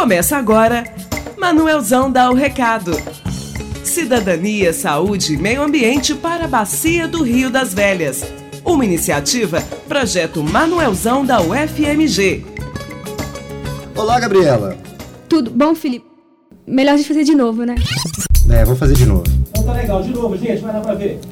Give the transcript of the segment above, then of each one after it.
Começa agora, Manuelzão dá o recado. Cidadania, saúde e meio ambiente para a Bacia do Rio das Velhas. Uma iniciativa, Projeto Manuelzão da UFMG. Olá, Gabriela. Tudo bom, Felipe? Melhor a gente fazer de novo, né? Vamos fazer de novo. Então tá legal, de novo, gente, vai dar pra ver.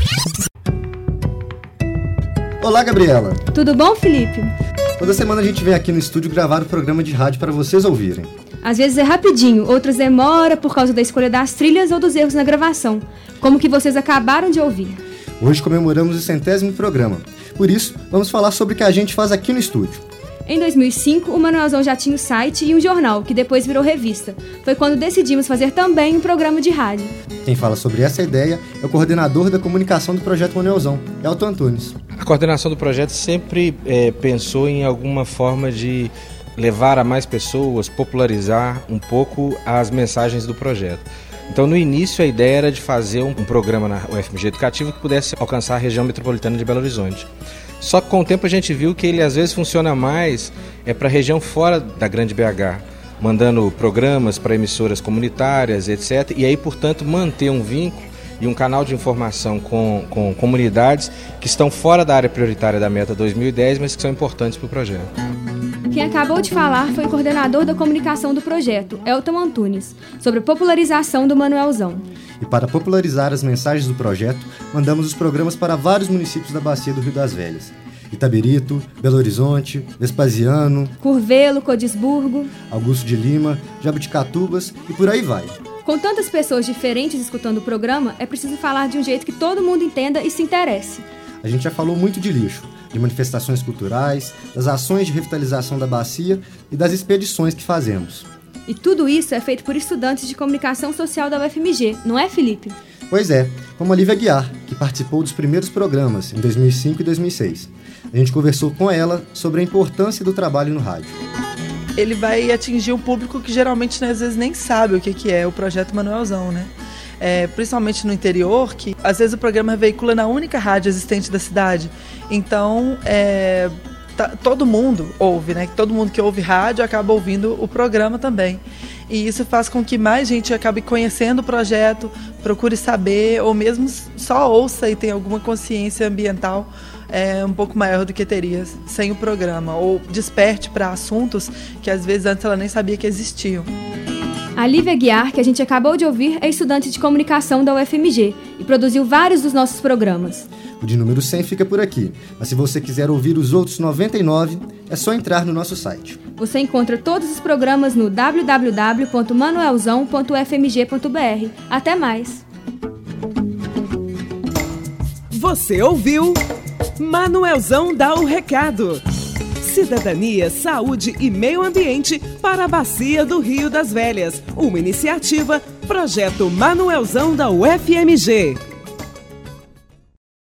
Olá, Gabriela. Tudo bom, Felipe? Toda semana a gente vem aqui no estúdio gravar o programa de rádio para vocês ouvirem. Às vezes é rapidinho, outras demora por causa da escolha das trilhas ou dos erros na gravação, como que vocês acabaram de ouvir. Hoje comemoramos o 100º programa. Por isso, vamos falar sobre o que a gente faz aqui no estúdio. Em 2005, o Manuelzão já tinha um site e um jornal, que depois virou revista. Foi quando decidimos fazer também um programa de rádio. Quem fala sobre essa ideia é o coordenador da comunicação do Projeto Manuelzão, Elton Antunes. A coordenação do projeto sempre pensou em alguma forma de levar a mais pessoas, popularizar um pouco as mensagens do projeto. Então, no início, a ideia era de fazer um programa na UFMG Educativa que pudesse alcançar a região metropolitana de Belo Horizonte. Só que com o tempo a gente viu que ele às vezes funciona mais para a região fora da grande BH, mandando programas para emissoras comunitárias, etc. E aí, portanto, manter um vínculo e um canal de informação com comunidades que estão fora da área prioritária da Meta 2010, mas que são importantes para o projeto. Quem acabou de falar foi o coordenador da comunicação do projeto, Elton Antunes, sobre a popularização do Manuelzão. E para popularizar as mensagens do projeto, mandamos os programas para vários municípios da Bacia do Rio das Velhas. Itabirito, Belo Horizonte, Vespasiano, Curvelo, Codisburgo, Augusto de Lima, Jabuticatubas e por aí vai. Com tantas pessoas diferentes escutando o programa, é preciso falar de um jeito que todo mundo entenda e se interesse. A gente já falou muito de lixo, de manifestações culturais, das ações de revitalização da bacia e das expedições que fazemos. E tudo isso é feito por estudantes de comunicação social da UFMG, não é, Felipe? Pois é, como a Lívia Guiar, que participou dos primeiros programas em 2005 e 2006. A gente conversou com ela sobre a importância do trabalho no rádio. Ele vai atingir um público que geralmente, né, às vezes nem sabe o que é o Projeto Manuelzão, né? Principalmente no interior, que às vezes o programa veicula na única rádio existente da cidade. Então, todo mundo ouve, né? Todo mundo que ouve rádio acaba ouvindo o programa também. E isso faz com que mais gente acabe conhecendo o projeto, procure saber, ou mesmo só ouça e tenha alguma consciência ambiental um pouco maior do que teria sem o programa, ou desperte para assuntos que às vezes antes ela nem sabia que existiam. A Lívia Guiar, que a gente acabou de ouvir, é estudante de comunicação da UFMG e produziu vários dos nossos programas. O de número 100 fica por aqui, mas se você quiser ouvir os outros 99, é só entrar no nosso site. Você encontra todos os programas no www.manuelzão.ufmg.br. Até mais! Você ouviu Manuelzão dá o recado. Cidadania, saúde e meio ambiente para a Bacia do Rio das Velhas. Uma iniciativa, Projeto Manuelzão da UFMG.